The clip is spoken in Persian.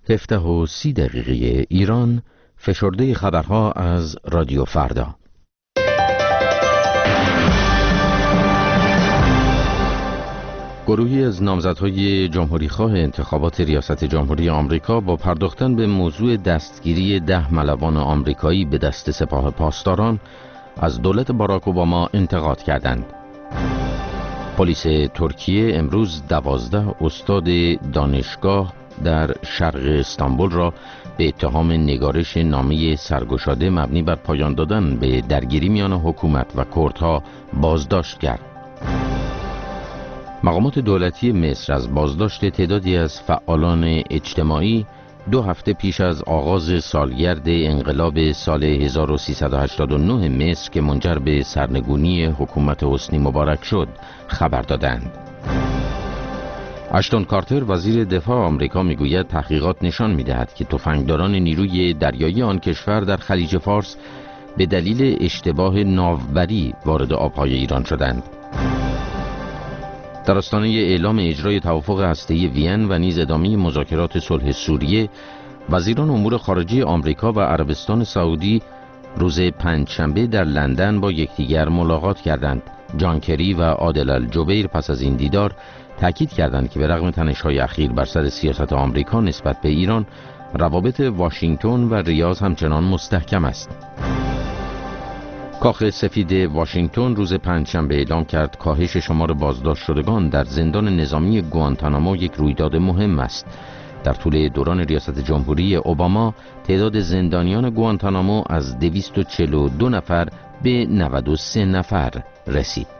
17:30 ایران، فشرده خبرها از رادیو فردا. گروهی از نامزدهای جمهوریخواه انتخابات ریاست جمهوری آمریکا با پرداختن به موضوع دستگیری 10 ملوان آمریکایی به دست سپاه پاسداران از دولت باراک اوباما انتقاد کردند. پلیس ترکیه امروز 12 استاد دانشگاه در شرق استانبول را به اتهام نگارش نامه سرگشاده مبنی بر پایان دادن به درگیری میان حکومت و کردها بازداشت کرد. مقامات دولتی مصر از بازداشت تعدادی از فعالان اجتماعی 2 هفته پیش از آغاز سالگرد انقلاب سال 1389 مصر که منجر به سرنگونی حکومت حسنی مبارک شد خبر دادند. اشتون کارتر وزیر دفاع آمریکا میگوید تحقیقات نشان میدهد که تفنگداران نیروی دریایی آن کشور در خلیج فارس به دلیل اشتباه ناوبری وارد آبهای ایران شدند. در آستانه اعلام اجرای توافق هسته‌ای وین و نیز ادامه مذاکرات صلح سوریه، وزیران امور خارجه آمریکا و عربستان سعودی روز پنجشنبه در لندن با یکدیگر ملاقات کردند. جان کری و عادل الجبیر پس از این دیدار تاکید کردند که به رغم تنش‌های اخیر بر سر سیاست آمریکا نسبت به ایران، روابط واشنگتن و ریاض همچنان مستحکم است. کاخ سفید واشنگتن روز پنجشنبه اعلام کرد کاهش شمار بازداشت شدگان در زندان نظامی گوانتانامو یک رویداد مهم است. در طول دوران ریاست جمهوری اوباما تعداد زندانیان گوانتانامو از 242 نفر به 93 نفر رسید.